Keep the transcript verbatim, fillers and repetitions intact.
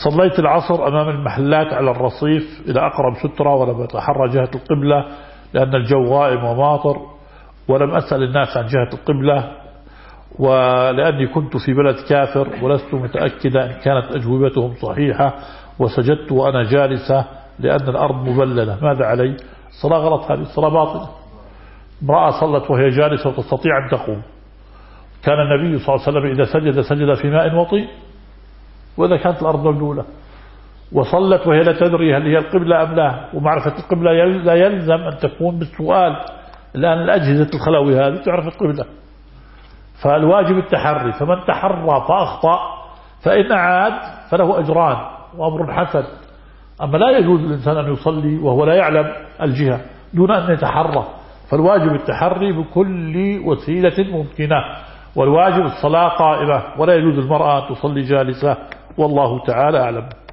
صليت العصر أمام المحلات على الرصيف إلى أقرب سترة، ولم أتحرى جهة القبلة لأن الجو غائم وماطر، ولم أسأل الناس عن جهة القبلة، ولأني كنت في بلد كافر ولست متأكدا إن كانت أجوبتهم صحيحة، وسجدت وأنا جالسة لأن الأرض مبللة. ماذا علي؟ الصلاة غلط، هذه الصلاة باطلة. امرأة صلت وهي جالسة وتستطيع أن تقوم. كان النبي صلى الله عليه وسلم إذا سجد سجد في ماء وطين، وإذا كانت الأرض مبلولة. وصلت وهي لا تدري هل هي القبلة أم لا، ومعرفة القبلة لا يلزم أن تكون بالسؤال، لأن الأجهزة الخلوي هذه تعرف القبلة. فالواجب التحري، فمن تحرى فأخطأ فإن عاد فله أجران وأمر حسن. أما لا يجوز الإنسان أن يصلي وهو لا يعلم الجهة دون أن يتحرى، فالواجب التحري بكل وسيلة ممكنة، والواجب الصلاة قائمة، ولا يجوز المرأة أن تصلي جالسة، والله تعالى أعلم.